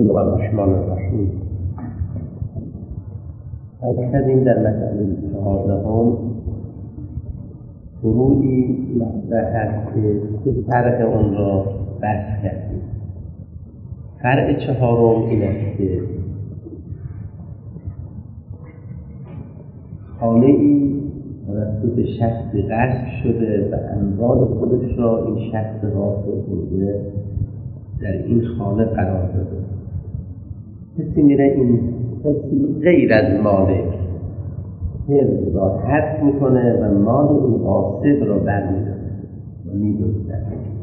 الله الرحمن الرحیم. کردیم در مسئله 14 فروعی مطرح است که فرع آن را بحث کردیم. فرع 4 این است که خانه‌ای توسط شخصی غصب شده و اموال خودش را این شخص غاصب بوده در این خانه قرار داده. کسی میره این کسی غیر از مالک حفظ را حذف میکنه و مال اون غاصب را برمی‌داره و می‌دزده.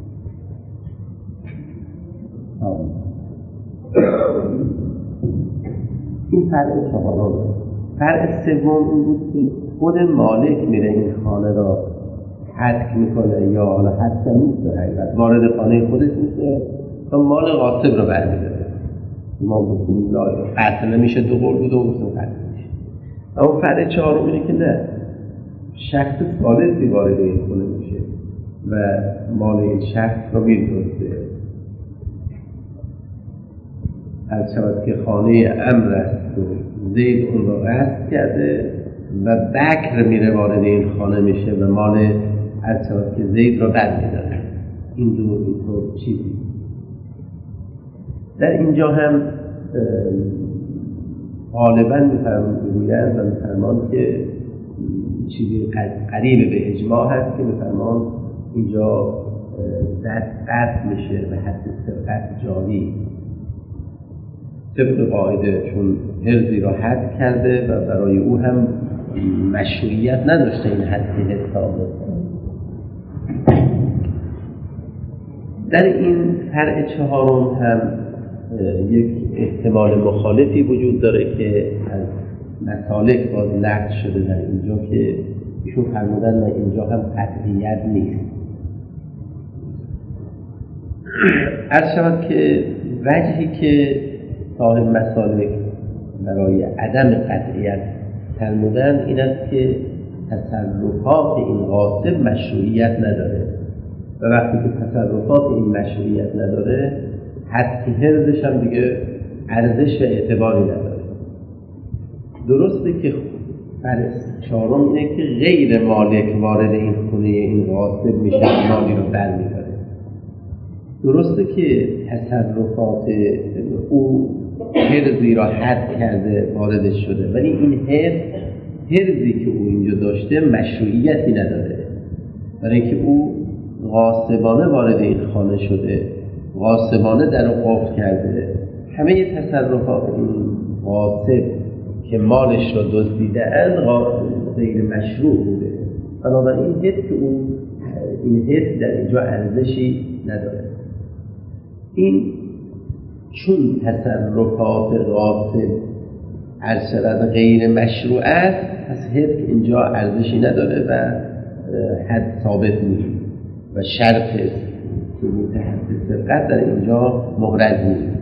این فرع 4. فرع 3 این بود که خود مالک میره این خانه را حذف میکنه یا حالا حذف نیست به حقیقت وارد خانه خودش میشه تا مال غاصب را برمی‌داره. ما گفتیم قطع نمیشه، 2 قول بود و گفتیم قطع میشه. اما فرع 4 اینه که نه، شخص ثالثی وارد این خانه میشه و مال این شخص را می‌دزده. از شود که خانه امر است و زید اون را غصب کرده و بکر میره وارد این خانه میشه و مال از شود که زید را برمی‌داره. این دو چیزی در اینجا هم غالباً می‌فرمایند و می‌فرمان که چیزی قریب به اجماع هست که می‌فرمان اینجا دست قطع میشه و حد سرقت جاری طبق قاعده، چون حرزی را حد کرده و برای او هم مشروعیت نداشته این حد حساب. در این فرع 4 هم یک احتمال مخالفی وجود داره که از مسالک باز نقل شده در اینجا که ایشون فرمودن نه اینجا هم قطعیت نیست. عرض شود که وجهی که صاحب مسالک برای عدم قطعیت فرمودن این است که تصرفات این غاصب مشروعیت نداره و وقتی که تصرفات این مشروعیت نداره حد حرزش هم دیگه ارزش و اعتباری نداره. درسته که فرع 4 اینه که غیر مالک وارد این خونه این غاصب میشه، مالی رو برمی‌داره. درسته که تصرفات او حرزی را حد کرده واردش شده، ولی این حرزی که او اینجا داشته مشروعیتی نداره، برای اینکه او غاصبانه وارد این خانه شده، غاصبانه در رو قفل کرده. همه تصرفات این غاصب که مالش را دزدیده‌اند غیر مشروع بوده، بنابراین این حرز در اینجا ارزشی نداره. این چون تصرفات غاصب ارشد غیر مشروع است، پس حرز اینجا ارزشی نداره و حد ثابت نیست و شرط ثبوت حد سرقت در اینجا مورد نیست.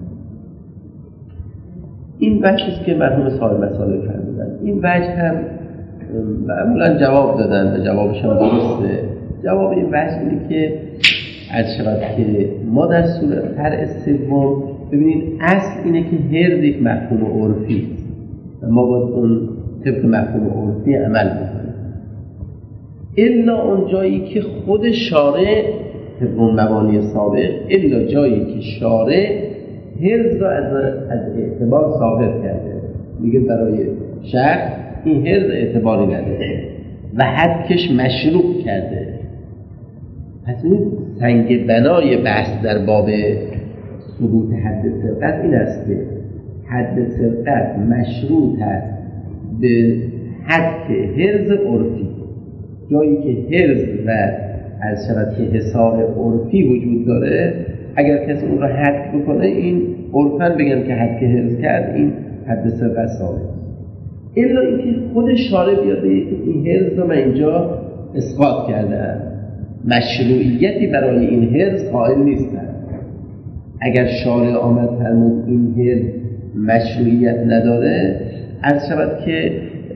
این وجهی است که مرحوم صاحب مسائل فرمودن. این وجه هم معمولا جواب دادن و جوابش هم درسته. جواب این وجه اینه که از شود که ما در صورت فرع 3 ببینید اصل اینه که حرز یک مفهوم عرفی است و ما باید اون طبق مفهوم عرفی عمل بکنیم، الا اون جایی که خود شارع طبق مبانی سابق، الا جایی که شارع حرز را از اعتبار ثابت کرده، میگه برای شخص این حرز اعتباری نداره و حدکش مشروع کرده. پس این سنگ بنای بحث در باب ثبوت حد سرقت این است که حد سرقت مشروط است به حد حرز عرفی. جایی که حرز و از شود که حساب عرفی وجود داره، اگر کسی اون را حد بکنه این عرفاً بگن که حد که حرز کرد این حد سرقت ثابت. الا اینکه خود شارع بیاد بگه که این حرز رو من اینجا اسقاط کردم، مشروعیتی برای این حرز قائل نیستن. اگر شارع آمد فرمود این حرز مشروعیت نداره، از شود که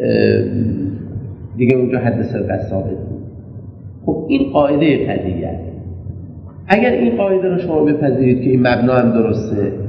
دیگه اونجا حد سرقت ثابت بود. خب این قاعده قضیه است. اگر این قاعده رو شما بپذیرید که این مبنا هم درسته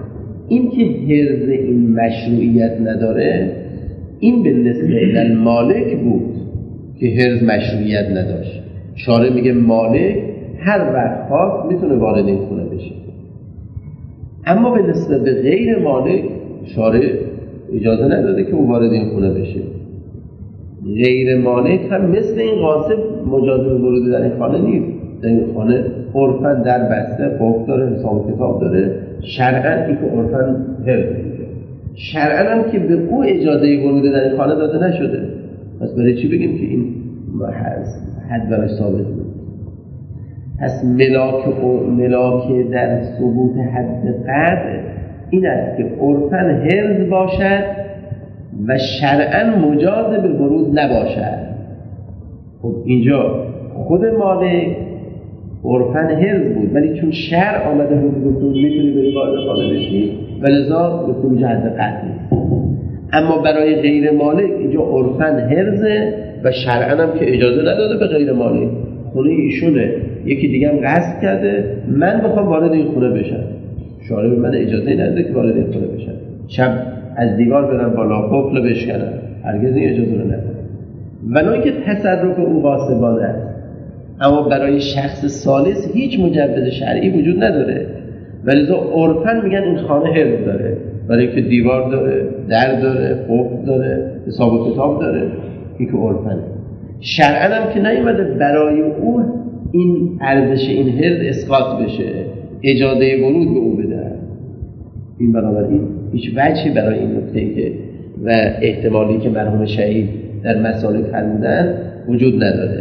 این که حرز این مشروعیت نداره، این به نسبت مالک بود که حرز مشروعیت نداشت. شارع میگه مالک هر وقت خواست میتونه وارد این خونه بشه، اما به نسبت غیر مالک شارع اجازه نداده که او وارد این خونه بشه. غیر مالک هم مثل این غاصب مجاز به ورود در این خانه نیست. در این خانه عرفاً در بسته، قفل داره، حساب کتاب داره، شرعاً این که عرفاً حرز میشه. شرعاً هم که به او اجازه ورود در این خانه داده نشده، پس برای چی بگیم که این حد براش ثابت نیست؟ پس ملاک در ثبوت حد قطع این است که عرفاً حرز باشد و شرعاً مجاز به ورود نباشد. خب اینجا خود مالک عرفاً حرز بود، ولی چون شرع آمده بود که میتونی بری وارد خانه بشی و لذا به خروج حد قطع نیست. اما برای غیر مالک اینجا عرفاً حرزه و شرعاً هم که اجازه نداده به غیر مالک. خونه ایشونه، یکی دیگه هم قصد کرده من بخوام وارد این خونه بشم، شارع به من اجازه نده که وارد این خونه بشم، شب از دیوار برم بالا قفل بشکنم، هرگز این اجازه رو نداره. ولو که تصرف او غاصبانه است، اما برای شخص ثالث هیچ مجوز شرعی وجود نداره، ولذا عرفاً میگن این خانه حرز داره، برای که دیوار داره، در داره، قفل داره، حساب و کتاب داره، این که عرفاًه. شرعاً هم که نیومده برای او این ارزش این حرز اسقاط بشه، اجازه ورود به او بده. این بنابراین هیچ وجهی برای این نکته‌ای که و احتمالی که مرحوم شهید در مسائل فرمودن وجود نداره.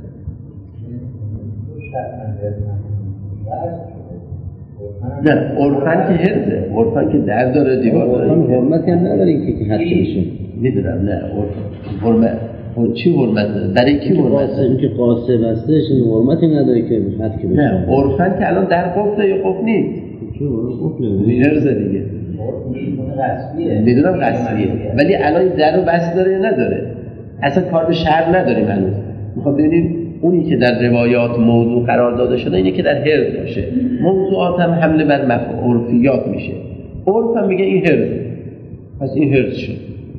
نه عرفاً که حرزه، عرفاً که در داره، دیوار داره، حرمتی هم نداره که حد میشه. میدونم نه حرمت چی حرمت داره؟ برای کی حرمت داره؟ این که قاصد هستش این حرمتی نداره که حد که بشه. نه عرفاً که الان در قفله یا قفل نیست. چه قفله؟ حرزه دیگه. میدونم قصریه، ولی الان در رو بس داره یا نداره؟ اصلا کار به شرع نداریم هنوز. میخوام ببینیم اونی که در روایات موضوع قرار داده شده اینه که در حرز باشه. موضوعات هم حمله بر عرفیات میشه. عرف هم میگه این حرزه، پس این حرز شد.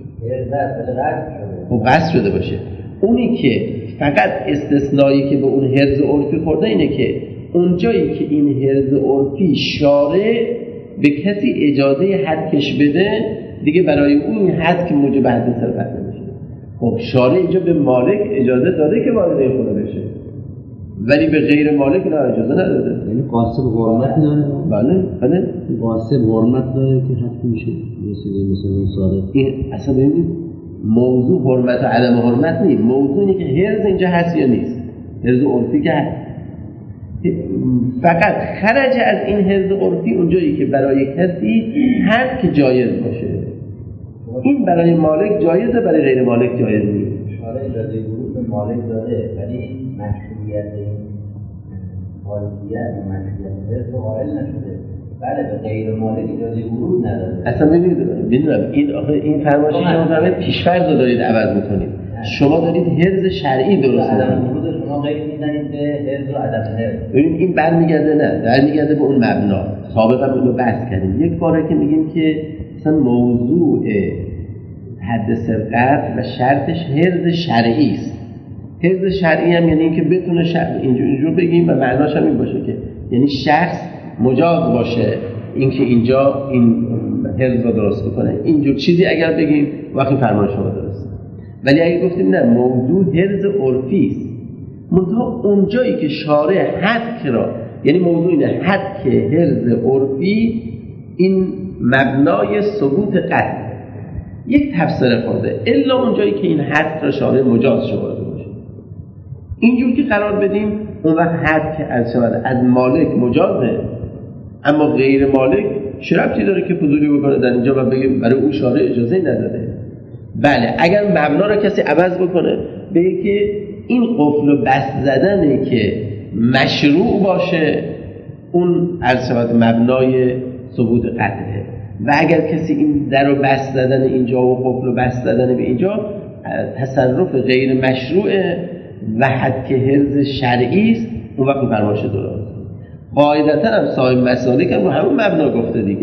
خب قصد شده باشه. اونی که فقط استثنایی که به اون حرز عرفی خورده اینه که اونجایی که این حرز عرفی شارع به کسی اجازه حد کش بده، دیگه برای اون حد که موجب حد سرقت نمیشه. خب شارع اینجا به مالک اجازه داده که وارد این خونه بشه، ولی به غیر مالک نه اجازه نداده. یعنی قاصد حرمت داره؟ بله قاصد حرمت داره که حد میشه مثلا صادق. این اصلا ببینید موضوع حرمت و عدم حرمت نیست، موضوع اینه که حرز اینجا هست یا نیست. حرز عرفی که هست، فقط خرج از این حرز عرفی اونجایی که برای کسی هست که جایز باشه. این برای مالک جایزه، برای غیر مالک جایز نیست. شارع اجازه ورود به مالک داده، ولی مشروعیت این مالکیت و مشروعیت حرز رو قائل نشده. بله به غیر مالک اجازه ورود نداده. اصلا میدونم این فرمایشی که شما پیش‌فرض رو دارید عوض می‌کنید. شما دارید حرز شرعی درست عدم ورود شما غیر می‌زنید به حرز و عدم حرز. ببینید این برمیگرده به اون مبنا. سابقا اینو بحث کردیم. یک باره که میگیم که مثلا موضوع حد سرقت و شرطش حرز شرعی است. حرز شرعی هم یعنی اینکه بتونه اینجور بگیم و معناش هم این باشه که یعنی شخص مجاز باشه اینکه اینجا این حرز رو درست بکنه. اینجور چیزی اگر بگیم وقتی فرمان شما درسته. ولی اگه گفتیم نه موضوع حرز عرفی است، منتها اونجایی که شارع حد را یعنی موضوع اینه حد که حرز عرفی این مبنای ثبوت قطع یک تفسیر خورده، الا اونجایی که این حد را شارع مجاز شمرده باشه. اینجور که قرار بدیم اون وقت حد که از مالک مجازه، اما غیر مالک چه ربطی داره که فضولی بکنه در اینجا و بگیم برای اون شارع اجازه نداده. بله اگر مبنا را کسی عوض بکنه بگه که این قفل و بست زدنه که مشروع باشه اون مبنای ثبوت قطعه، و اگر کسی این در رو بست زدن اینجا و قفل و بست زدن به اینجا تصرف غیر مشروعه و حد که حرز شرعی است، اون وقت فرمایش درست. قاعدتا هم صاحب مسالک هم رو همون مبنا گفته دیگه.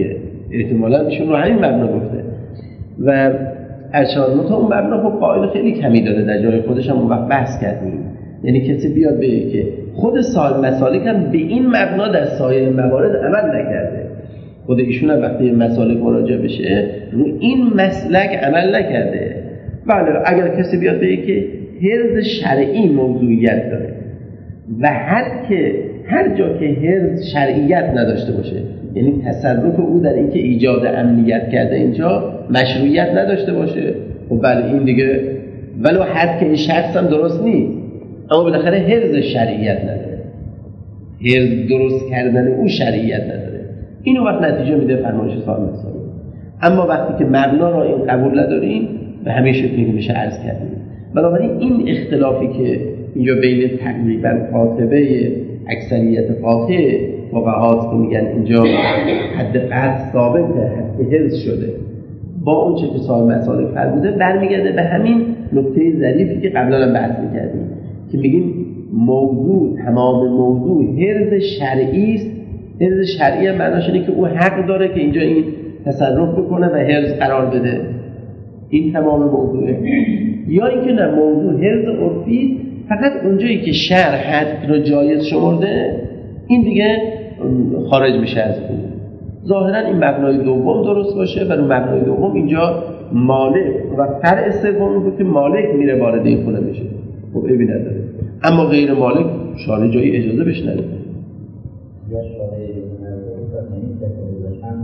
احتمالاً ایشون رو همین مبنا گفته و ارشاد اون مبنا خب قائل خیلی کمی داره در جای خودش هم اون وقت بحث کردیم. یعنی کسی بیاد بگه که خود صاحب مسالک هم به این مبنا در سایر موارد عمل نکرده، خود ایشون هم وقتی مسالک مراجعه بشه رو این مسلک عمل نکرده. بله اگر کسی بیاد بگه که حرز شرعی موضوعیت داره و هر جا که حرز شرعیت نداشته باشه، یعنی تصرف او در اینکه ایجاد امنیت کرده اینجا مشروعیت نداشته باشه، خب بله این دیگه ولو حد که این شخص هم درست نیست اما بالاخره حرز شرعیت نداره، حرز درست کردن او شرعیت نداره. اینو وقت نتیجه میده فرمایش صاحب مسالک. اما وقتی که مبنا را این قبول نداریم به همین شکلی که میشه عرض کردیم. بنابراین این اختلافی که اینجا بین تقریبا قاطبه اکثریت قاطع فقهاست که میگن اینجا حد قطع ثابته، حد حرز شده، با اون چه که صاحب مسالک فرموده برمیگرده به همین نکته ظریفی که قبلا هم بحث می‌کردیم که میگیم تمام موضوع حرز شرعی است. حرز شرعی هم معناش اینه که او حق داره که اینجا این تصرف بکنه و حرز قرار بده، این تمام موضوعه. یا اینکه نه، موضوع حرز عرفی است، فقط اونجایی که شرع حد رو جایز شمرده این دیگه خارج میشه از اون. ظاهرا این مبنای دوم درست باشه و اون مبنای دوم اینجا مالک و فرع سوم بود که مالک میره وارد این خونه میشه، خب عیبی نداره. اما غیر مالک شارع جایی اجازه بهش نده. یا شارع اجازه نداره تا نمیشه که هم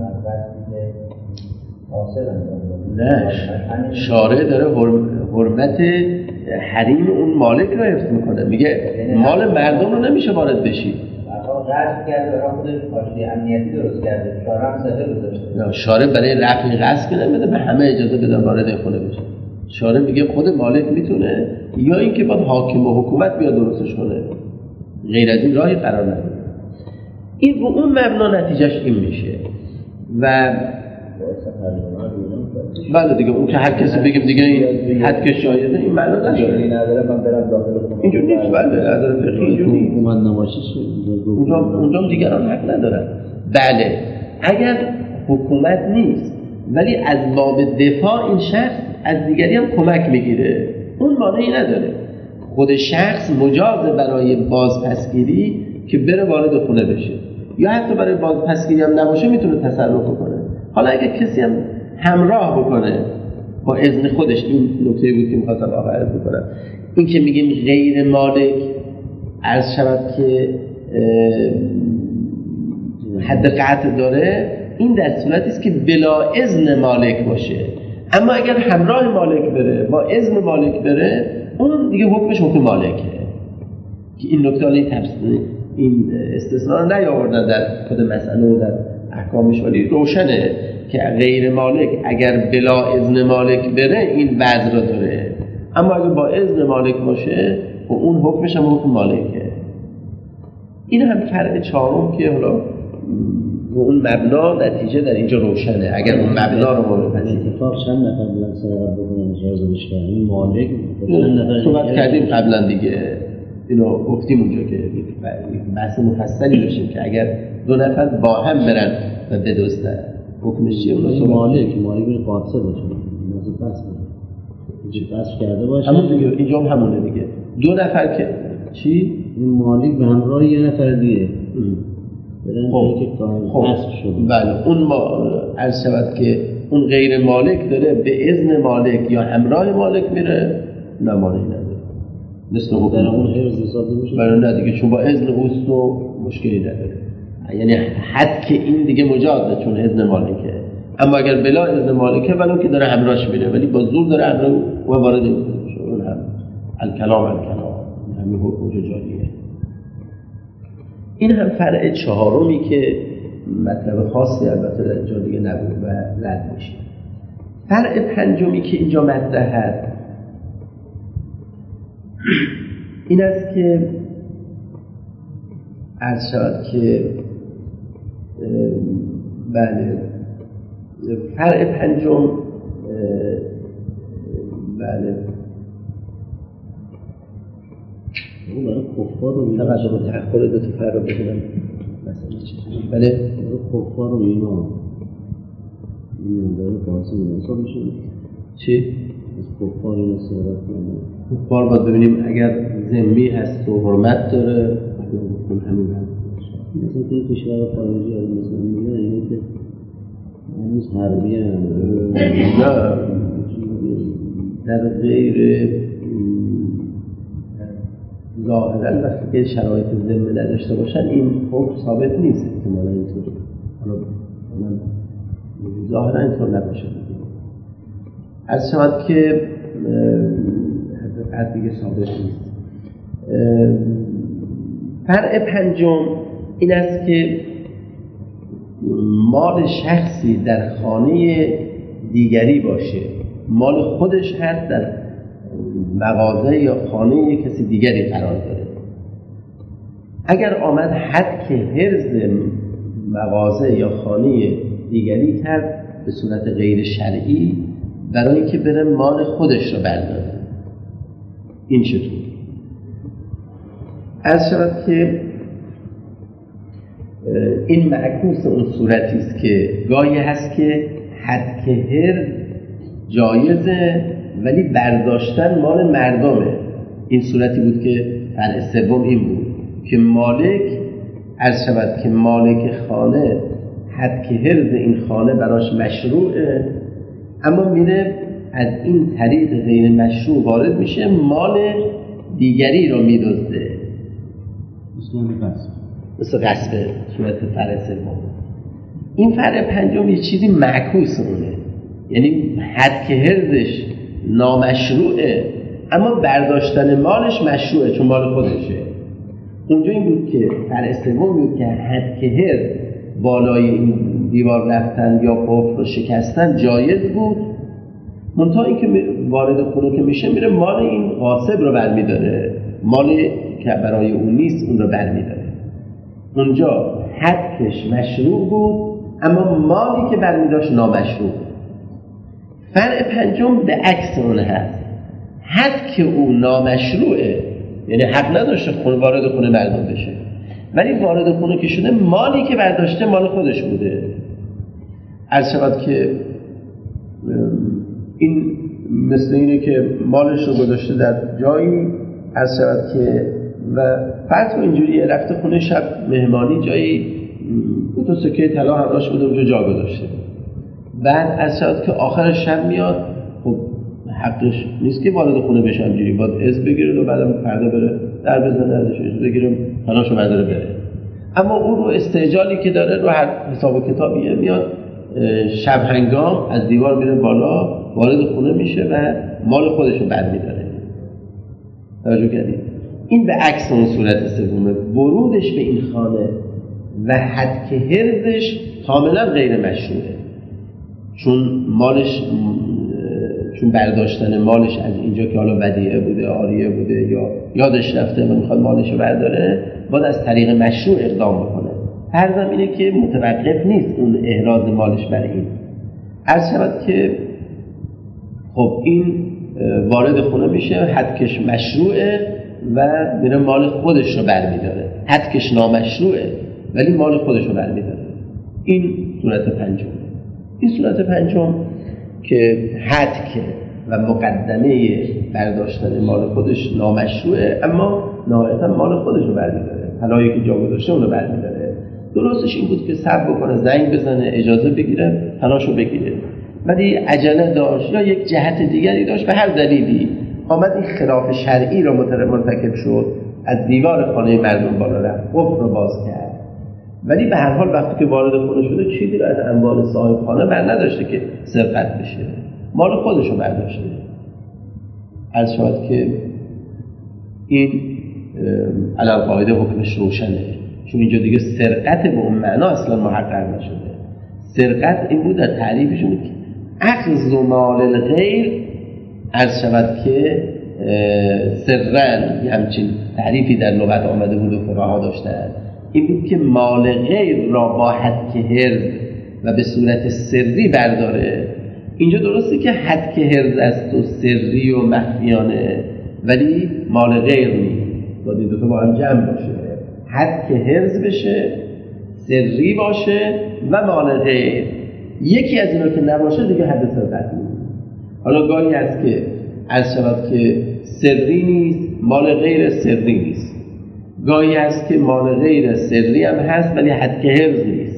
در نه، شارع داره حرمت حریم اون مالک رو حفظ میکنه، میگه مال مردم رو نمیشه وارد بشی. غصب کرده برای خودش پاشی امنیتی درست کرده، شارع هم سفر گذاشته. نه، شارع برای رفع غصب که نمیده، به همه اجازه بدن وارد خونه بشه. شارع میگه خود مالک میتونه، یا اینکه باید حاکم و حکومت بیاد درستش کنه، غیر از این راهی قرار نداره. این رو اون مبنا نتیجهش این میشه و بله دیگه اون که هر کسی بگیم دیگه این حد که شایده این معنی نداره. این نداره من برم داخل خونه. اینجور نیست، بله نداره فقهی اینجور نیست. حکومت نباشه اونجا دیگران حق ندارن. بله اگر حکومت نیست ولی از باب دفاع این شخص از دیگری هم کمک میگیره، اون مانعی نداره. خود شخص مجاز برای بازپسگیری که بره وارد خونه بشه، یا حتی برای بازپسگیری هم نباشه میتونه تصرف بکنه. حالا اگه کسی هم همراه بکنه با اذن خودش، این نکته بود که می‌خواستم عرض بکنم، این که میگیم غیر مالک عرض شود که حد قطع داره، این در صورتی است که بلا اذن مالک باشه. اما اگر همراه مالک بره، با اذن مالک بره، اون دیگه حکمش حکم مالکه. که این نکته این استثناء رو نیاوردن در خود مسئله و در احکامش، ولی روشنه که غیر مالک اگر بلا اذن مالک بره این وضع رو داره، اما اگر با اذن مالک باشه و اون حکمش هم حکم مالکه. این هم فرع چهارم که حالا اون مبنا نتیجه در اینجا روشنه. اگر اون مبنا رو مورد اتفاق چند نفر بلند سرقت بکنن اجازه بشه این مالک چند نفر صحبت کردیم قبلا دیگه، اینو گفتیم اونجا که بحث مفصلی داشتیم که اگر دو نفر با هم برن و بدزدن حکمش چیه؟ اون مالک بره قاطع باشه، مثلا پس اینجا پس کرده باشه همون دیگه. اینجا هم همونه دیگه، دو نفر که چی؟ این مالک به همراه یه نفر دیگه برن که پس شده. بله اون عرض شود که اون غیر مالک داره به اذن مالک یا همراه مالک میره، نه مانعی نداره. مثل در اون حرز حساب نمیشه. بله نه دیگه، چون با اذن اوست و مشکلی نداره. یعنی حد که این دیگه مجازه چون اذن مالکه. اما اگر بلا اذن مالکه ولو که داره همراهش میره ولی با زور داره همراه و وارد میشه، اون هم الکلام همین حکم جاریه. این هم فرع چهارمی که مطلب خاصی البته در اینجا دیگه نبود و رد میشه. فرع پنجمی که اینجا مطرح هست این است که عرض شود که بله فرع پنجم بله اون برای کفار رو توجه به تأخر دو تا فرع رو بکنم مثلا چیزی بله کفار رو اینا این داره قاسم حساب میشه. چی؟ از کفار این صحبت کنه. کفار باید ببینیم اگر ذمی هست و حرمت داره همین مثلا توی کشور خارجی یا مثلا میگن اینه که هنوز حربی هم نه در غیر ظاهرا وقتی که شرایط ذمه نداشته باشن این حکم ثابت نیست احتمالا اینطور ظاهرا اینطور نباشه از شود که حد دیگه ثابت نیست. فرع پنجم این است که مال شخصی در خانه دیگری باشه، مال خودش هست در مغازه یا خانه کسی دیگری قرار داره. اگر آمد حد که حرز مغازه یا خانه دیگری کرد به صورت غیر شرعی برای که بره مال خودش رو برداره، این چطور؟ از شود که این معکوس اون صورتی است که گاهی هست که حد که حرز جایزه ولی برداشتن مال مردمه. این صورتی بود که فرع سوم این بود که مالک عرض شود که مالک خانه حد که حرز این خانه براش مشروعه، اما میره از این طریق غیر مشروع وارد میشه، مال دیگری رو میدزده، مثل غصبه. صورت فرع سوم. این فرع پنجم یه چیزی معکوس اونه، یعنی حد که حرزش نامشروعه اما برداشتن مالش مشروعه چون مال خودشه. اونجا این بود که فرع سوم بود که حد که حرز بالای این دیوار رفتن یا قفل رو شکستن جایز بود، منتها این که وارد خونه که میشه میره مال این غاصب رو برمیداره، مال که برای اون نیست اون رو برمیداره. اونجا حدش مشروع بود اما مالی که برمیداشت نامشروع. فرع پنجم به عکس اون هست، حد که اون نامشروعه، یعنی حق نداشته خونه وارد خونه مردم بشه، ولی وارد خونه که شده مالی که برداشته مال خودش بوده. عرض شود که این مثل اینه که مالش رو گذاشته در جایی، عرض شود که و فرض اینجوریه رفته خونه شب مهمانی جایی 2 سکه طلا همراهش بوده اونجا جا گذاشته، بعد عرض شود که آخر شب میاد، خب حقش نیست که وارد خونه بشه، اینجوری باید از بگیره و بعدم فردا بره در بزنه ازش بگیرم طلاشو برداره بره. اما اون رو استعجالی که داره رو هر حساب کتابیه میاد شب هنگام از دیوار میره بالا وارد خونه میشه و مال خودش رو برمیداره. توجه کردید؟ این به عکس اون صورت سومه، ورودش به این خانه و حد که حرزش کاملا غیر مشروعه، چون برداشتن مالش از اینجا که حالا ودیعه بوده، عاریه بوده یا یادش رفته و میخواد مالش رو برداره، باید از طریق مشروع اقدام بکنه. فرضم اینه که متوقف نیست اون احراز مالش برای این. عرض شود که خب این وارد خونه میشه، حدکش مشروعه و میره مال خودش رو برمیداره، حدکش نامشروعه ولی مال خودش رو برمیداره. این صورت پنجم. این صورت پنجم که حدک و مقدمه برداشتن مال خودش نامشروعه اما نهایتا مال خودش رو برمیداره، طلایی که جا گذاشته اون رو برمیداره. درستش این بود که صبر بکنه، زنگ بزنه، اجازه بگیره، طلاشو بگیره، ولی عجله داشت یا یک جهت دیگری داشت، به هر دلیلی آمد این خلاف شرعی رو مرتکب شد، از دیوار خانه مردم بالا رفت، قفل رو باز کرد، ولی به هر حال وقتی که وارد خونه شده چیزی رو از اموال صاحب خانه بر نداشته که سرقت بشه، مال خودش رو برداشته. عرض شود که این علل قاعده حکمش روشنه، چون اینجا دیگه سرقت به اون معنا اصلا محقق نشده. سرقت این بود در تعریفشون بود که اخذ مال الغیر، عرض شود که سرن، همچین تعریفی در لغت آمده بود و فقها داشتن، این بود که مال غیر را با حد که حرز و به صورت سری برداره. اینجا درسته که حد که حرز است و سری و مخفیانه، ولی مال غیر نیست، باید این دوتا با هم جمع باشه، حد که حرز بشه، سری باشه و مال غیر. یکی از اینا که نباشه دیگه حد سرقت نیست. حالا گاهی هست که از شود که سری نیست، مال غیر سری نیست. گاهی هست که مال غیر سری هم هست ولی حد که حرز نیست.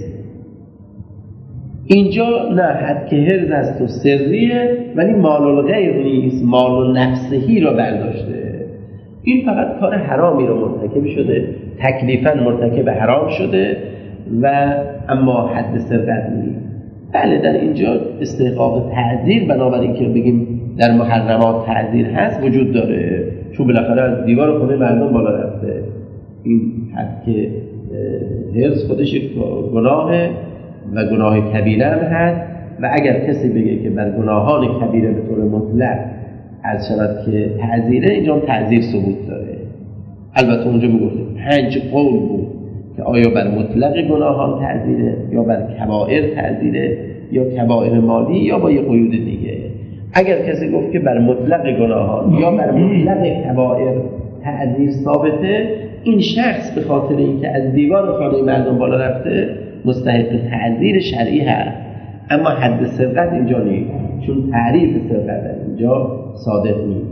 اینجا نه، حد که حرز هست و سریه ولی مال الغیر نیست، مال نفسهی رو برداشته. این فقط کار حرامی رو مرتکب شده، تکلیفاً مرتکب حرام شده و اما حد سرقت نیست. بله در اینجا استحقاق تعزیر بنابراین که بگیم در محرمات تعزیر هست وجود داره، چون بالاخره از دیوار خونه مردم بالا رفته. این حد که حرز خودش گناهه و گناه کبیره هم هست و اگر کسی بگه که بر گناهان کبیره به طور مطلق از شود که تعزیره، اینجا هم تعزیر ثبوت داره. البته اونجا میگفتیم 5 قول بود که آیا بر مطلق گناهان تعزیره یا بر کبائر تعزیره یا کبائر مالی یا با یه قیود دیگه. اگر کسی گفت که بر مطلق گناهان یا بر مطلق کبائر تعزیر ثابته، این شخص به خاطر اینکه از دیوار خانه مردم بالا رفته مستحق تعزیر شرعی هست، اما حد سرقت اینجا نیست، چون تعریف سرقت اینجا صادق نیست.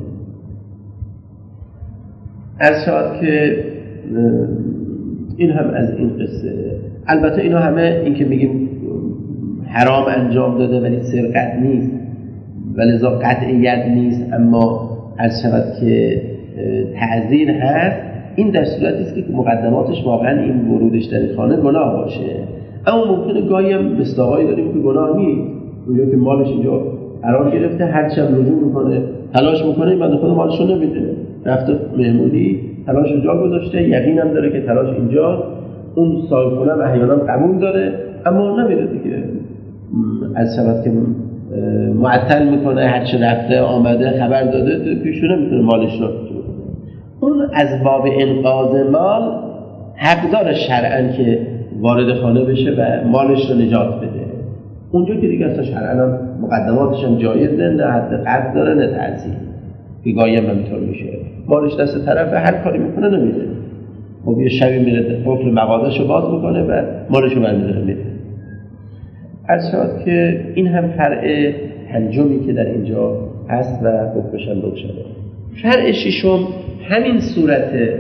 از شاید که این هم از این قصه. البته اینا همه این که میگیم حرام انجام داده ولی سرقت نیست ولی ذا قطعیت نیست، اما از شود که تعزیر هست، این در صورتی است که مقدماتش واقعا این ورودش در خانه گناه باشه. اما ممکنه گاهی هم مصداقایی داریم که گناه نیست، اونجا که مالش اینجا قرار گرفته هرچی هم رجوع میکنه تلاش میکنه، این بنده خدا مالش رو نمیده، رفته مهمونی تلاش جا گذاشته، یقین هم داره که تلاش اینجا، اون صاحب خونه هم احیانا قبول داره اما نمیده دیگه، از شبت که معطل میکنه، هرچی رفته آمده خبر داده پیشونه میتونه مالش رو اون از باب انقاذ مال حق داره شرعاً که وارد خانه بشه و مالش رو نجات بده. اونجا که دیگه اصلا شرعاً هم مقدماتش هم جایزه، نه حد قطع داره نه تعزیر، گاهی هم اینطور میشه مالش دست طرف هر کاری میکنه نمیده، خب یه شبی میره قفل مغازه‌شو باز میکنه و مالشو برمی‌داره میده. از شد که این هم فرع پنجمی که در اینجا هست و حکمش هم روشنه. فرع ششم همین صورته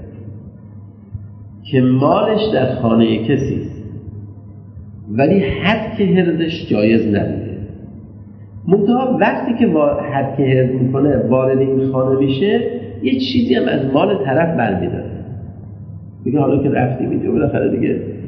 که مالش در خانه کسی ولی حد که حرزش جایز نبوده، منتها وقتی که حد که حرز میکنه وارد این خانه میشه یه چیزی هم از مال طرف برمیداره، میگه حالا که رفتی میده بالاخره دیگه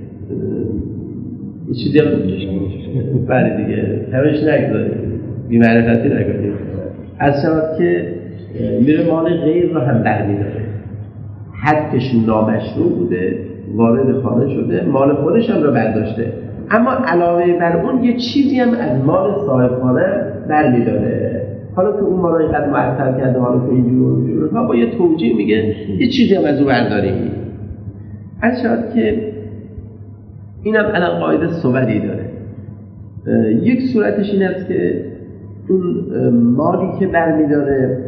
یه چیزی هم بله دیگه همش نگذاری بی‌معرفتی نگذاری، از شود که میره مال غیر رو هم برمیداره، حدش نامشروع بوده وارد خانه شده مال خودش هم رو برداشته، اما علاوه بر اون یه چیزی هم از مال صاحب خانه برمیداره. حالا که اون مال اینقدر معطل کرده، حالا که اینجور ها با یه توجیه میگه یه چیزی هم از او برداریم. از شاید که اینم الان قاعده صوری داره. یک صورتش این است که اون مالی که برمیداره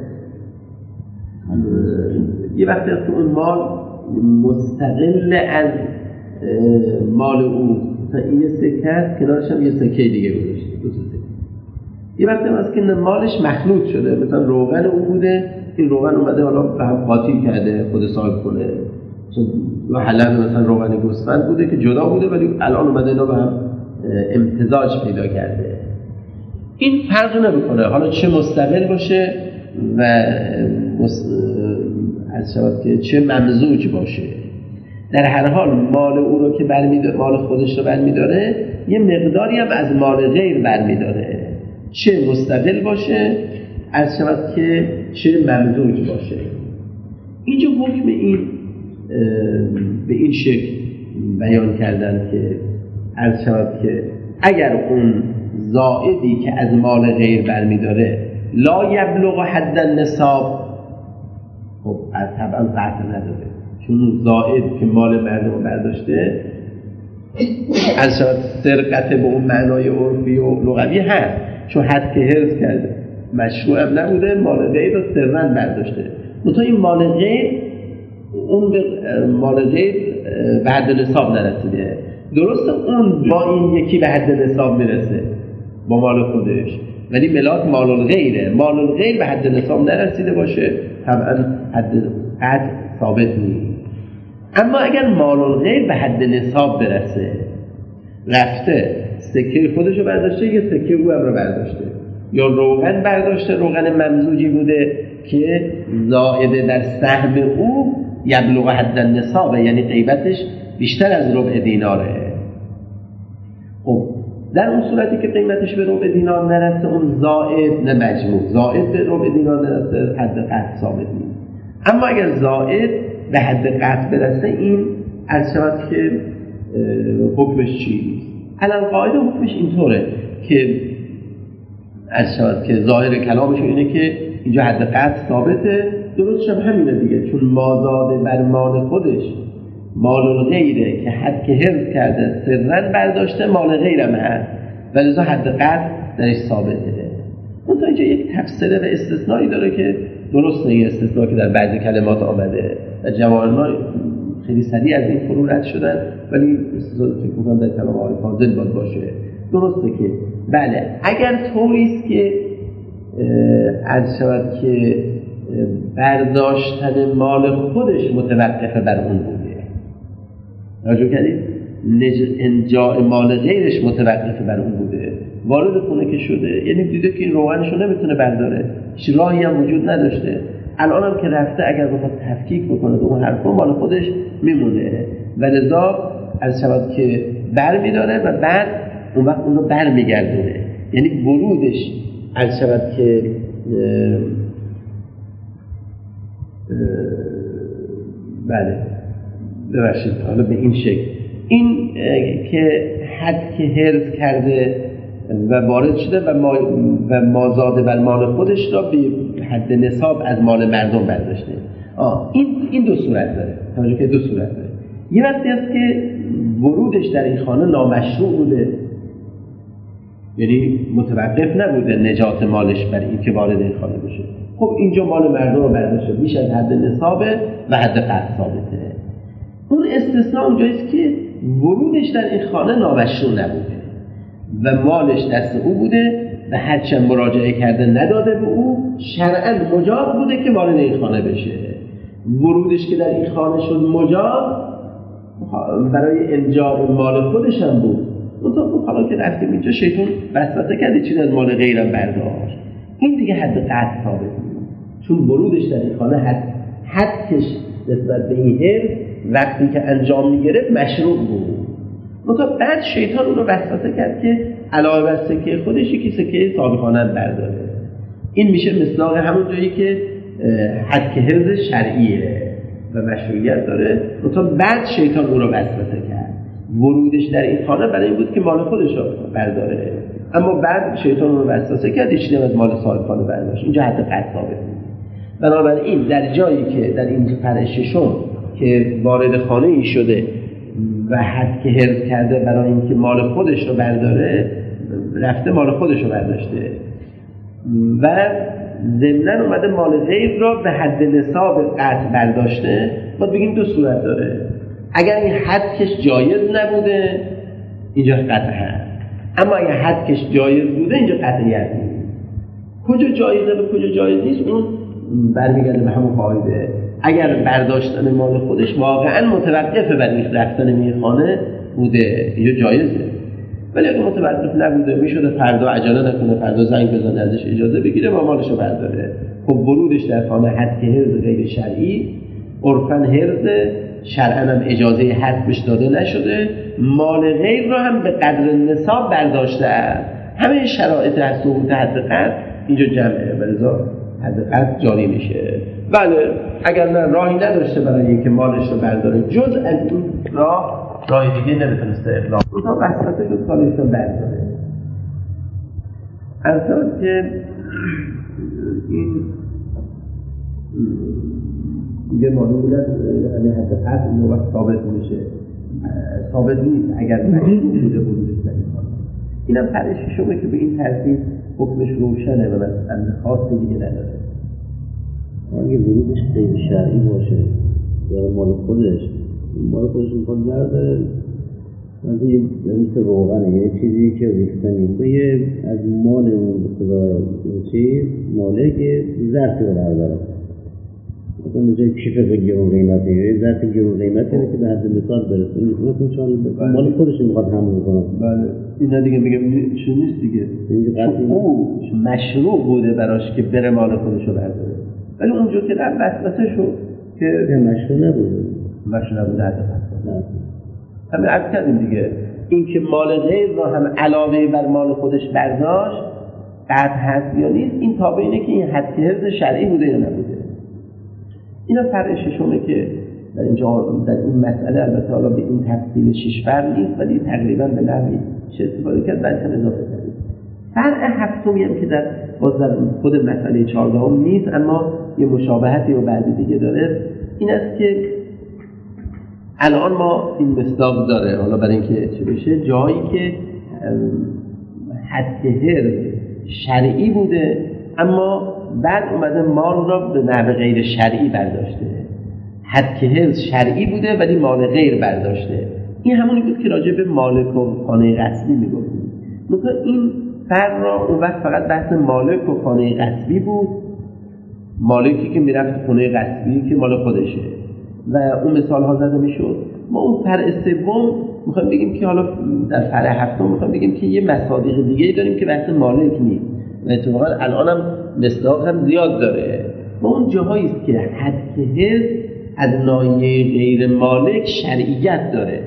یه وقتی است که اون مال مستقل از مال او، مثلا این یه سکه است کنارش هم یه سکه دیگه گذاشته، دو تا سکه. یه وقتی است که مالش مخلوط شده، مثلا روغن او بوده، این روغن اومده حالا به هم قاطی کرده خود صاحب کنه، یا حلب مثلا روغن گوسفند بوده که جدا بوده ولی الان اومده اینا به هم امتزاج پیدا کرده. این فرق نمیکنه حالا چه مستقل باشه و از شود که چه ممزوج باشه، در هر حال مال او رو که برمیداره، مال خودش رو برمیداره، یه مقداری هم از مال غیر برمیداره، چه مستقل باشه از شود که چه ممزوج باشه. اینجا حکم این به این شکل بیان کردن که از شود که اگر اون زائدی که از مال غیر برمیداره لا یبلغ حد النصاب، خب طبعا قطع نداره، چون زائد که مال مردم برداشته از شود سرقت به اون معنای عرفی و لغوی هست، چون حد که حرز کرده مشروع هم نبوده، مال غیر رو سرقت برداشته، منتها این مال غیر اون مال غیر به حد نصاب نرسیده، درسته اون با این یکی به حد نصاب میرسه با مال خودش، ولی ملاک مال الغیره، مال الغیر به حد نصاب نرسیده باشه طبعا حد قطع ثابت نیست. اما اگر مال الغیر به حد نصاب برسه، رفته سکه خودشو برداشته یا سکه او هم رو برداشته، یا روغن برداشته، روغن ممزوجی بوده که زائده در سهم او یبلغ حد النصاب، یعنی قیمتش بیشتر از ربع دیناره. خب در اون صورتی که قیمتش به ربع دینار نرسه، اون زائد نه مجموع، زائد به ربع دینار نرسه حد قطع ثابت نیست. اما اگر زائد به حد قطع برسه، این از شود که حکمش چیست؟ الان قاعده حکمش اینطوره که از شود که ظاهر کلامش اینه که اینجا حد قطع ثابته، درستش هم همینه دیگه، چون مازاده بر مال خودش مال الغیره که حد که حفظ کرده سرن برداشته، مال غیرم هست و لذا حد قطع درش ثابته. اون تا اینجا یک تفسیر و استثنایی داره که درسته، این استثنا که در بعضی کلمات آمده و جوانان خیلی سریع از این فرو رد شدن، ولی استثنا فکر می‌کنم در کلام آقای فاضل باید باشه. درسته که بله اگر طوریست که از شود که برداشتن مال خودش متوقف بر اون بوده، راجع کردید انجاء مال غیرش متوقف بر اون بوده، وارد خونه که شده، یعنی دیده که این روغنشو نمیتونه برداره، هیچ راهی هم وجود نداشته، الان هم که رفته اگر بخواد تفکیک بکنه اون حرفا مال خودش میمونه و لذا از شود که بر میداره و بعد اون وقت اون رو بر میگردونه، یعنی ورودش از شود که بله ببخشید حالا به این شکل، این که حد که حرز کرده و وارد شده و مازاده بر مال خودش را به حد نصاب از مال مردم برداشته. این دو صورت داره، توجه که دو صورت داره. یه وقتی است که ورودش در این خانه نامشروع بوده، یعنی متوقف نبوده نجات مالش بر این که وارد این خانه بشه، خب اینجا مال مردم رو برداشته، بیش از حد نصابه و حد قطع ثابته. اون استثناء اونجاییست که ورودش در این خانه نامشروع نبوده و مالش دست او بوده و هرچند مراجعه کرده نداده به او، شرعاً مجاز بوده که وارد این خانه بشه. ورودش که در این خانه شد مجاز، برای انجام مال خودش هم بود. منطقه حالا که رفتیم اینجا شیطان وسوسه کرده چیز از مال غیرم برداشت، این دیگه حد قطع ثابت بود، چون ورودش در این خانه حدش نسبت به این حرز وقتی که انجام میگرفت مشروع بود. منطقه بعد شیطان اون رو وسوسه کرد که علاوه بر سکه خودش یکی سکه صاحبخانه برداره. این میشه مصداق همون جایی که حد که حرز شرعیه و مشروعیت داره. منطقه بعد شیطان اون رو وسوسه کرد، ورودش در این خانه برای این بود که مال خودش رو برداره، اما بعد شیطان رو وسوسه کرد هیچ از مال صاحب خانه برداشت. اینجا حد قطع ثابت بود. بنابراین در جایی که در این فرع ششم که وارد خانه ای شده و حد که حرز کرده برای اینکه مال خودش رو برداره، رفته مال خودش رو برداشته و ضمناً اومده مال غیر را به حد نصاب قطع برداشته، باید بگیم دو صورت داره. اگر این حدکش جایز نبوده اینجا قطع هست، اما اگر حدکش جایز بوده اینجا قطعیت نیست. کجا جایزه و کجا جایز نیست اون برمیگرده به همون قاعده. اگر برداشتن مال خودش واقعا متوقف بر این رفتن میخانه بوده اینجا جایزه، ولی اگر متوقف نبوده میشده فردا عجله نکنه، فردا زنگ بزنه ازش اجازه بگیره و مالشو برداره. خب ورودش در خانه حد که حرز غیر شرعی، عرفاً حرز، شرعاً هم اجازه حد بهش داده نشده، مال غیر را هم به قدر نصاب برداشته است. همه شرایط از ثبوت حد قطع اینجا جمعه و لذا حد قطع جاری میشه. بله اگر نه راهی نداشته برای اینکه مالش رو برداره جز از این راه دیگه نمیتونسته اقلام اونها وسطه شد کالش رو برداره. اصلا که این دیگه معلومت یعنی حد قطع این وقت ثابت میشه، ثابت نیست اگر مشروع بوده بودش در این خانه. این هم فرشی شما که به این ترتیب حکمش روشنه و مثلا خاصی دیگه نداره. اگه ورودش غیر شرعی باشه یا مال خودش میخواد برداره، از این مثل روغنه، یه چیزی که ریختنی یه از مال اون بخدا چیز ماله که ظرفی رو برداره مثلا میشه کیف گرون قیمتی یه ظرف گرون قیمتی که به حد مثال برسه مثلا چون مال خودش میخواد حمل کنه. بله اینا دیگه میگم چون نیست دیگه او مشروع بوده براش که بره مال خودش رو برداره، ولی اونجا که در وسوسه شد که مشروع نبوده حتی همه عرض کردیم دیگه این که مال غیر را هم علاوه بر مال خودش برداشت قطع هست یا نیست، این تابع اینه که این حد حرز شرعی بوده یا نبوده. اینا فرع ششمه که در اینجا در این مسئله البته حالا به این تفصیل 6 فرع نیست ولی تقریبا به نحوی چه استفاده کرد بعد هم اضافه کردیم. فرع هفتمی هم که در باز در خود مسئله 14 نیست اما یه مشابهتی و بعد دیگه داره، این است که الان ما این مصداق داره حالا برای اینکه چه بشه جایی که حد حرز شرعی بوده اما بعد اومده مال را به نحو غیر شرعی برداشته، حد حرز شرعی بوده ولی مال غیر برداشته. این همونی بود که راجع به مالک و خانه غصبی میگفتیم. مثلا این فرق را اون وقت فقط بحث مالک و خانه غصبی بود، مالکی که میرفت خانه غصبی که مال خودشه و اون مثال ها زده میشد. ما اون فرع سوم میخوایم بگیم که حالا در فرع هفتم میخوایم بگیم که یه مصادیق دیگه داریم که بحث مالک نیست و اتفاقا الان هم مصداق هم زیاد داره. ما اون جاهایی است که حد حرز از ناحیه غیر مالک شرعیت داره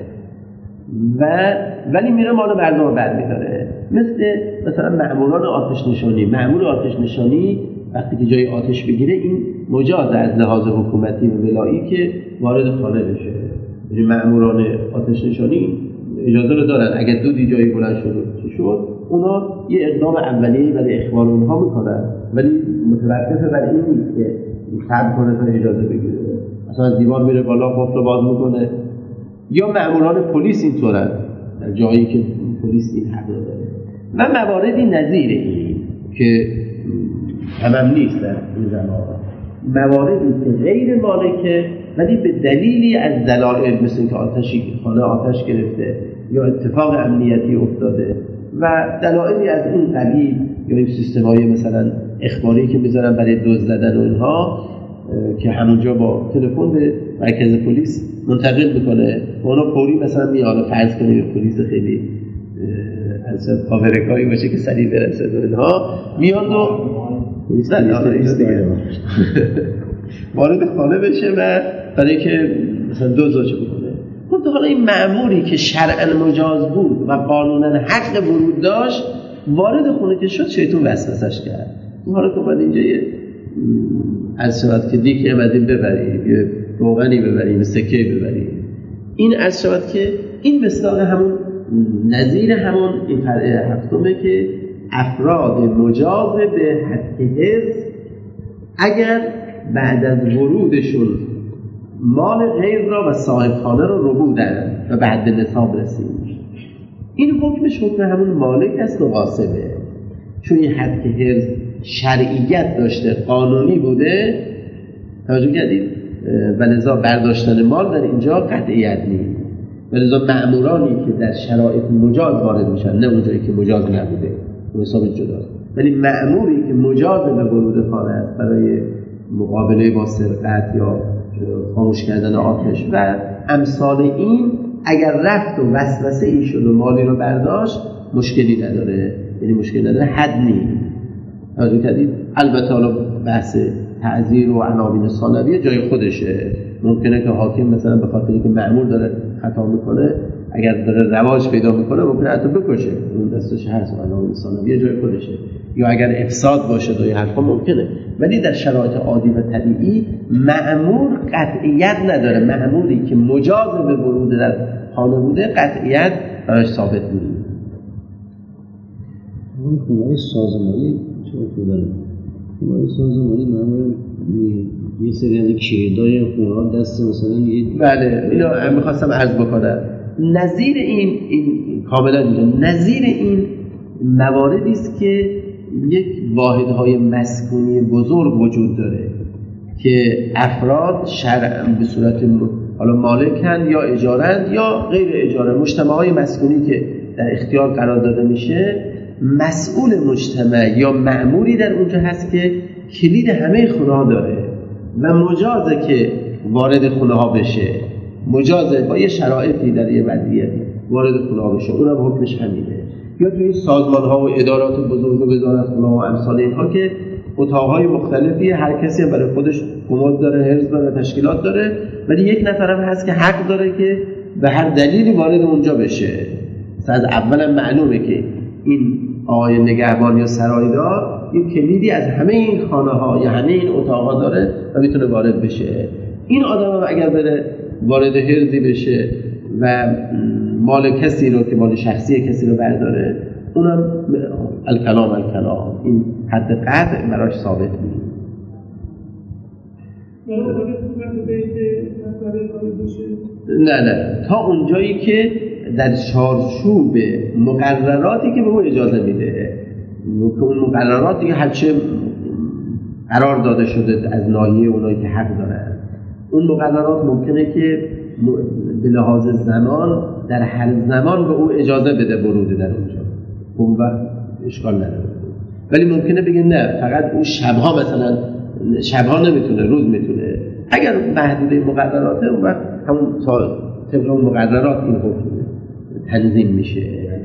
ولی میره مال مردم رو برمی‌داره، مثلا مأموران آتش نشانی. مأمور آتش نشانی وقتی که جای آتش بگیره این مجاز از لحاظ حکومتی و ولایی که وارد خانه بشه. یعنی مأموران آتش نشانی اجازه رو دارن اگر دودی جایی بلند شد اونا یه اقدام اولیه‌ای برای اخبار اونها میکنن ولی متوقف بر این نیست که صبر کنه تا اجازه بگیره، مثلا از دیوار میره بالا قفل رو باز میکنه. یا مأموران پلیس اینطورن در جایی که پلیس این حق رو داره و مواردی نظیر این که هم نیست در این زمان، مواردی که غیر مالکه ولی به دلیلی از دلایل مثل که خانه آتش گرفته یا اتفاق امنیتی افتاده و دلایلی از این قبیل یا این سیستم‌های مثلا اخباری که میذارن برای دزد زدن و اینها که همونجا با تلفن به مرکز پلیس منتقل میکنه و اونا فوری مثلا میاد فرض کنیم پلیس خیلی از پاورکایی باشه که سریع برسه و اینها میاد و وارد خانه بشه و برای که مثلا دزدش بکنه. خب حالا این مأموری که شرعاً مجاز بود و قانوناً حق ورود داشت وارد خونه که شد شیطان وسوسش کرد. حالا تو بعد اینجا یه از شود که دیگه اومدیم ببریم یه روغنی ببریم سکه ببریم، این از شود که این مصداق همون نظیر همون این فرع هفتمه که افراد مجاز به حد حرز اگر بعد از ورودشون مال غیر را و صاحب خانه را ربودن و به حد نصاب رسید، این حکمش حکم همون مالک است و غاصبه، چون این حد حرز شرعیت داشته قانونی بوده توجه کردید و لذا برداشتن مال در اینجا قطعیت نیست و لذا مأمورانی که در شرایط مجاز وارد میشن نه اونجایی که مجاز نبوده حساب جداست، ولی مأموری که مجاز به ورود خانه است برای مقابله با سرقت یا خاموش کردن آتش و امثال این اگر رفت و وسوسه ای شد و مالی رو برداشت مشکلی نداره، یعنی مشکلی نداره حد نیست. توجه کردید؟ البته حالا بحث تعزیر و عناوین ثانویه جای خودشه، ممکنه که حاکم مثلا به خاطر اینکه مأمور داره خطا میکنه اگر داره رواج پیدا میکنه ممکنه حتی بکشه، اون دستش هست و عناوین ثانویه جای خودشه، یا اگر افساد باشه دوی حرفا ممکنه، ولی در شرایط عادی و طبیعی مأمور قطعیت نداره. مأموری که مجاز به ورود در خانه بوده قطعیت براش ثابت نیست. اون خونه سازمانی چه داره؟ خونه سازمانی معمولا یه سری از کلیدای خونه دست مثلا یه بله اینو می‌خواستم عرض بکنم. نظیر این کاملا اینجا نظیر این مواردی است که یک واحدهای مسکونی بزرگ وجود داره که افراد شرعاً به صورت حالا مالکن یا اجارند یا غیر اجاره. مجتمع‌های مسکونی که در اختیار قرار داده میشه، مسئول مجتمع یا مأموری در اونجا هست که کلید همه خونه ها داره و مجازه که وارد خونه ها بشه، مجازه با یه شرایطی در یه وضعیتی وارد خونه ها بشه، اونم حکمش همینه. یا توی سازمان ها و ادارات بزرگ و وزارت خونه ها و امثال اینها که اتاقهای مختلفی، هر کسی برای خودش کمد داره، حرز داره، تشکیلات داره، ولی یک نفرم هست که حق داره که به هر دلیلی وارد اونجا بشه. از اولم معلومه که این آقای نگهبان یا سرایدار یک کلیدی از همه این خانه ها یا همه این اتاقها داره و میتونه وارد بشه. این آدم هم اگر بره وارد حرزی بشه و مال کسی رو که مال شخصی کسی رو برداره، اونم الکلام این حد قطع براش ثابت نیست. نه تا اونجایی که در چارچوب مقرراتی که به او اجازه میده، که اون مقررات دیگه هرچه قرار داده شده از ناحیه اونایی که حق دارن، اون مقررات ممکنه که به لحاظ زمان در هر زمان به او اجازه بده ورود در اونجا، اون وقت اشکال نداره. ولی ممکنه بگه نه فقط اون شبها، مثلا شبها نمیتونه، روز میتونه. اگر محدوده مقرراته، اون وقت همون طبق اون مقررات این حکم تنظیم میشه.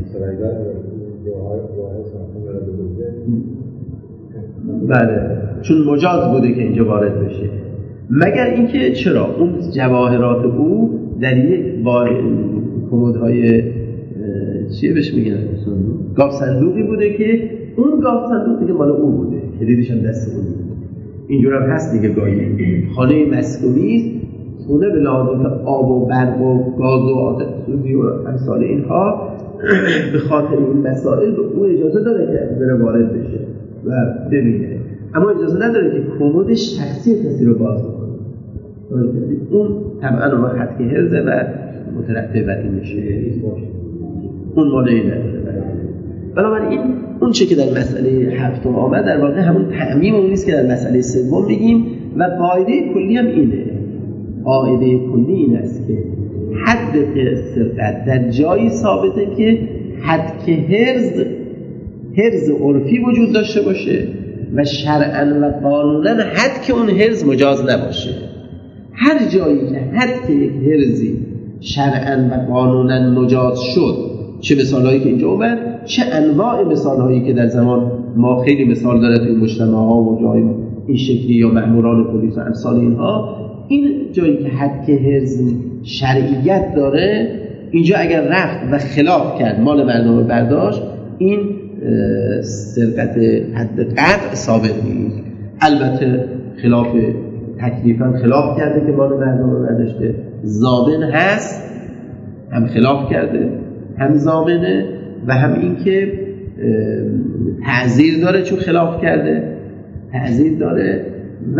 بله، چون مجاز بوده که اینجا وارد بشه. مگر اینکه چرا اون جواهرات او در یک کمدهای چیه بهش میگن، گاف صندوقی بوده که اون گاف صندوق دیگه مال او بوده، کلیدش هم دست اون بوده. اینجور هم هست دیگه. گاهی خانه مسکونی است، خونه به لحاظ که آب و برق و گاز و آتش سوزی و امثال اینها به خاطر این مسائل به او اجازه داره که بره وارد بشه و ببینه، اما اجازه نداره که کمدش شخصی کسی رو باز بکنه. اون طبعا اون خط که حرزه و مترتب بر این میشه، اون مالایی نداره. بنابراین اون چه که در مسئله هفتم آمد در واقع همون تعمیم اون نیست که در مسئله سوم میگیم. و قاعده کلی هم اینه، قاعده کلی این است که حد سرقت در جایی ثابته که حد که حرز عرفی وجود داشته باشه و شرعاً و قانوناً حد که اون حرز مجاز نباشه. هر جایی که حد که یک حرزی شرعاً و قانوناً مجاز شد، چه مثالهایی که اینجا اومد، چه انواع مثالهایی که در زمان ما خیلی مثال داره توی مجتمع‌ها و جای این شکلی یا مأموران پلیس و امثال اینها، این جایی که حد که حرز شرعیت داره، اینجا اگر رفت و خلاف کرد، مال مردم رو برداشت، این سرقت حد قطع ثابت نیست. البته خلاف تکلیفاً خلاف کرده که مال مردم رو برداشته، ضامن هست، هم خلاف کرده هم ضامنه، و هم این که تعزیر داره چون خلاف کرده، تعزیر داره و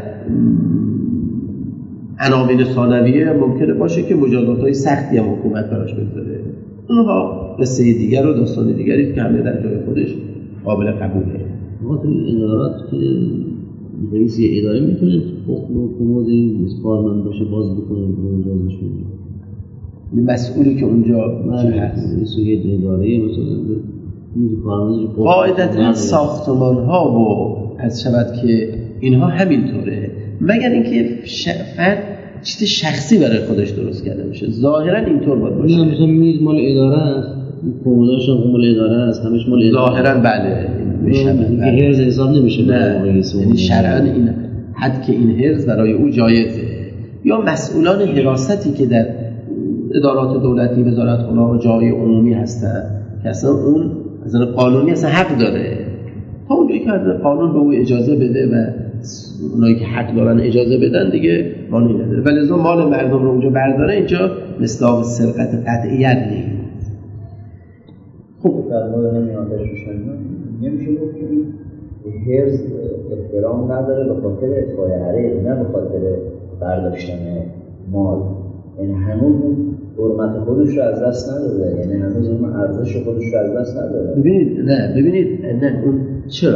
عناوین ثانویه ممکنه باشه که مجازات‌های سختی هم حکومت براش بگذاره. اونها قصه دیگر و داستان دیگری که همه در جای خودش قابل قبوله. خاطر ادارات که رئیس اداره میتونه حکم و کمدی کارمند باشه باز بکنه اجازهش میده. مسئولی که اونجا هست رئیس اداره مثلا قاعدتا ساختمان‌ها و از شود که اینها همینطوره، مگر اینکه فرد چیز شخصی برای خودش درست کرده باشه. ظاهرا اینطور باید باشه. مثلا میز مال اداره است، کمداش هم مال اداره است، همش مال اداره. ظاهرا بله میشه، دیگه حرز حساب نمیشه. یعنی شرعاً این حد که این حرز برای او جایزه. یا مسئولان حراستی که در ادارات دولتی، وزارتخانه و جای عمومی هستن که اصلا اون از قانونی اصلا حق داره، تا اونجایی که قانون به او اجازه بده و اونایی که حق دارن اجازه بدن دیگه مانعی نداره. ولی لذا مال مردم رو اونجا برداره، اینجا مصداق سرقت قطعیت نیست. خب در مورد نمیاتش روشن نمیشه گفت که حرز احترام نداره به خاطر اطفای حریق، نه به خاطر برداشتن مال. یعنی هنوز حرمت خودش رو از دست نداده، یعنی هنوز اون ارزش خودش رو از دست نداده. ببینید اون چرا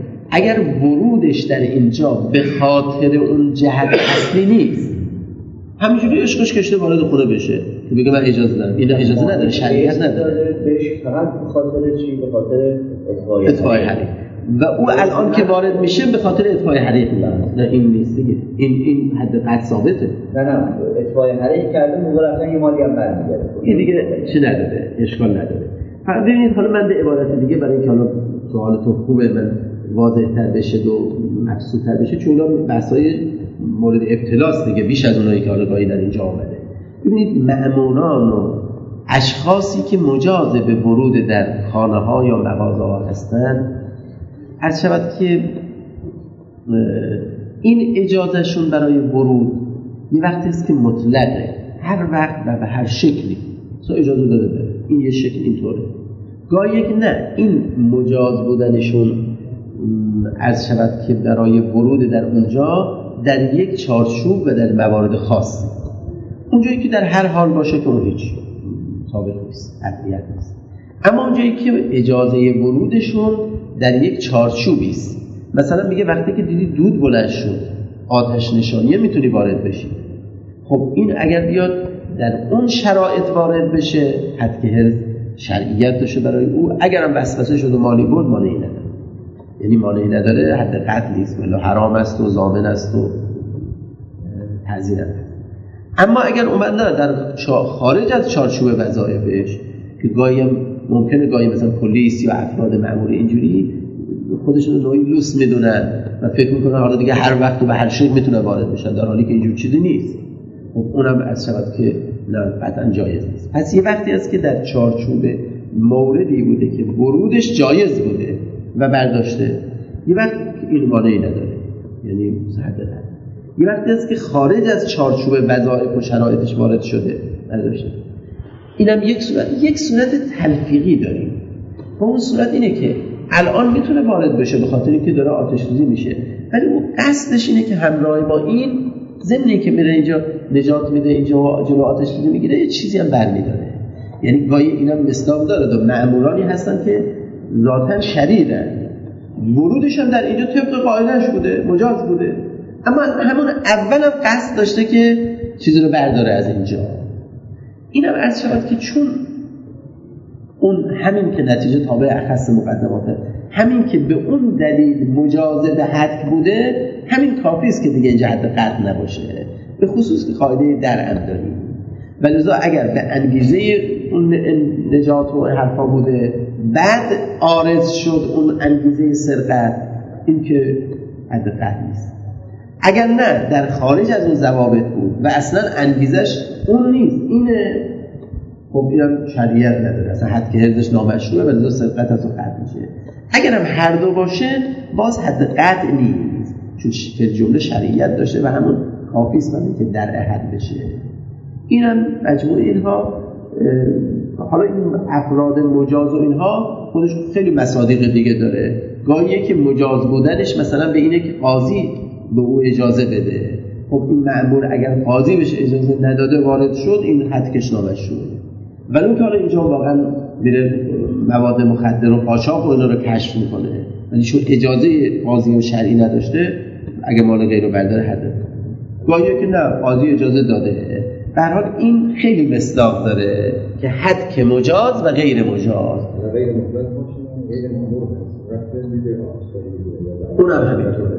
اگر ورودش در اینجا به خاطر اون جهت اصلی نیست، همینجوری عشقش کشته وارد خونه بشه که بگه من اجازه دارم. این اجازه نداره، شریعت نداره. بهش فقط به خاطر چی؟ به خاطر اطفای حریق. و او الان که وارد میشه به خاطر اطفای حریق نه این نیست دیگه. این حد قطع ثابته. نه اطفای حریق کرده موقع رفتن یه مالی هم برمیگرده. این دیگه چی نداره، اشکال نداره. فقط ببینید حالا من به عبارت دیگه برای اینکه حالا سوالتون خوبه من واضح‌تر بشه و مبسوط‌تر بشه، چون اونا بحث‌های مورد ابتلاست دیگه بیش از اونایی که حالا گاهی در اینجا آمده. ببینید مأموران و اشخاصی که مجاز به ورود در خانه‌ها یا مغازه‌ها هستند، عرض شود که این اجازهشون برای ورود یه وقتی است که مطلقه، هر وقت و به هر شکلی اجازه داره بره. این یه شکل اینطوره. گاهی که نه، این مجاز بودنشون عرض شود که برای ورود در اونجا در یک چارچوب و در موارد خاصی، اونجایی که در هر حال باشه که اون هیچ ثابت نیست، قطعیت نیست. اما اونجایی که اجازه ورودشون در یک چارچوبی است، مثلا میگه وقتی که دیدی دود بلند شد آتش نشانیه میتونی وارد بشی. خب این اگر بیاد در اون شرایط وارد بشه حد که هرز شرعیت داشته برای او، اگرم وسوسه شد و مالی برد مانعی نداره، یعنی مانعی نداره، حد قتل نیست، ولی حرام است و ضامن است و تعزیر است. اما اگر اومد نه در خارج از چارچوب وظایفش که گاهی هم ممکنه گاهی مثلا پلیس یا افراد مأموری اینجوری خودشون نوعی لوس میدونن و فکر میکنن حالا دیگه هر وقت و به هر شکل میتونه وارد بشن، در حالی که اینجور چیزی نیست. خب اونم از شود که نه قطعا جایز نیست. پس یه وقتی است که در چارچوب موردی بوده که ورودش جایز بوده و برداشته، یه وقت این مانعی نداره، یعنی صحت نداره. یه وقتی است که خارج از چارچوب وظایف و شرایطش وارد شده برداشته. اینم یک صورت تلفیقی داریم. و اون صورت اینه که الان میتونه وارد بشه به خاطر اینکه داره آتش سوزی میشه، ولی اون قصدش اینه که همراه با این ضمن که میره اینجا نجات میده، اینجا جلو آتش سوزی میگیره، یه چیزی هم برمیداره. یعنی گاهی اینا مصداق داره. دو مأمورانی هستن که ذاتاً شریعن، ورودش هم در اینجا طبق قاعده‌اش بوده، مجاز بوده، اما همون اولم قصد داشته که چیزی رو برداره از اینجا. اینم عرض شود که چون اون همین که نتیجه تابع اخص مقدماته، همین که به اون دلیل مجاز به حد بوده، همین کافی است که دیگه اینجا حد قطع نباشه، به خصوص که قاعده درعم داریم. ولذا اگر به انگیزه اون نجات و حرفا بوده بعد عارض شد اون انگیزه سرقت، این که حد قطع نیست. اگر نه در خارج از اون ضوابط بود و اصلا انگیزش اون نیست، اینه، خب اینم شریعت نداره، اصلا حد که هرزش نامشروعه و لذا سرقت از اون قطع میشه. اگرم هر دو باشه باز حد قطع نیست، چون فی جمله شریعت داشته و همون کافی است برای که در حد بشه. اینم مجموع اینها. حالا این افراد مجاز و اینها خودش خیلی مصادیق دیگه داره. گاهیه که مجاز بودنش مثلا به اینه که قاضی به او اجازه بده. خب این مأمور اگر قاضی بهش اجازه نداده وارد شد، این حد کشنامش شد. ولی اون که حالا اینجا واقعا میره مواد مخدر و قاچاق و اینا رو کشف میکنه، ولی چون اجازه قاضی و شرعی نداشته اگه مال غیر رو برداره حد. گاهیه که نه قاضی اجازه داده. به هر حال این خیلی مصداق داره که حد که مجاز و غیر مجاز. غیر مجاز باشه، غیر مأمور رفته میده اونم همینطوره.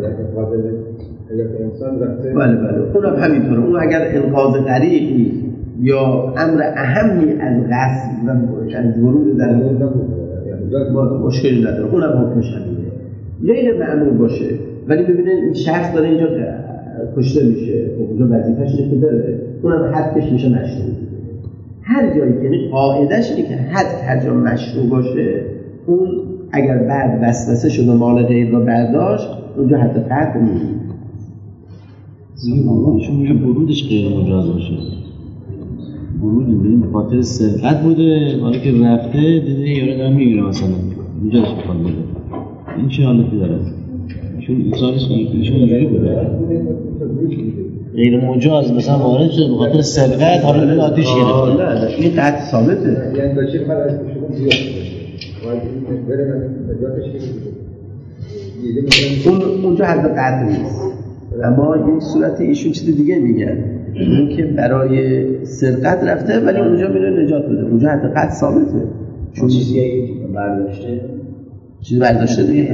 بله اونم همینطوره. اون اگر انقاذ غریقی یا امر اهمی از غصب و از ورود در مشکلی نداره، اونم حکمش همینه. غیر مأمور باشه ولی ببینه این شخص داره اینجا کشته میشه، اونجا وظیفه‌ش اینه که داره، اونم حدش میشه مشروع. هر جایی که یعنی قاعده‌اش اینه که حد هر جا مشروع باشه، اون اگر بعد وسوسه شد و مال غیر رو برداشت، اونجا حد قطع نیست. چون میگه ورودش غیر مجاز باشه، ورود ببین به خاطر سرقت بوده، حالا که رفته دیده یارو داره میگیره مثلا اینجاش بخواد بوده، این چه حالتی داره؟ چون ایصالش اینجوری بوده غیر مجاز مثلا وارد شده به خاطر سرقت، حالا این آتیش گرفته. نه این قطع ثابته. یعنی داشته خیلی از شما زیاد باید بره نجاتش اونجا حد قطع نیست. اما این صورت ایشون چیز دیگه میگن این که برای سرقت رفته ولی اونجا میره نجات بده، اونجا حتی قد ثابته چون چیزی برداشته چیزی برداشته دیگه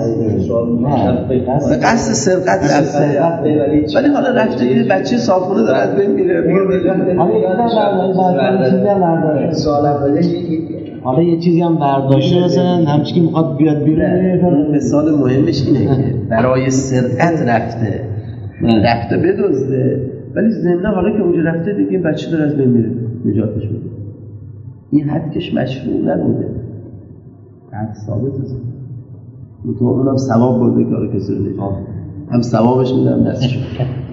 قصد سرقت رفته ولی حالا رفته یه بچه صاحبخونه داره از بین میره حالا یه چیزی هم برداشته مثلا همچی که میخواد بیاد بیرون. مثال مهمش اینه که برای سرقت رفته بدزده ولی ضمن حالا که اونجا رفته دیگه بچه داره از بین میره نجاتش بده. این حدکش مشروع نبوده، حد ثابت است. اونم ثواب برده کار کسی رو نجات هم ثوابش میدم دستش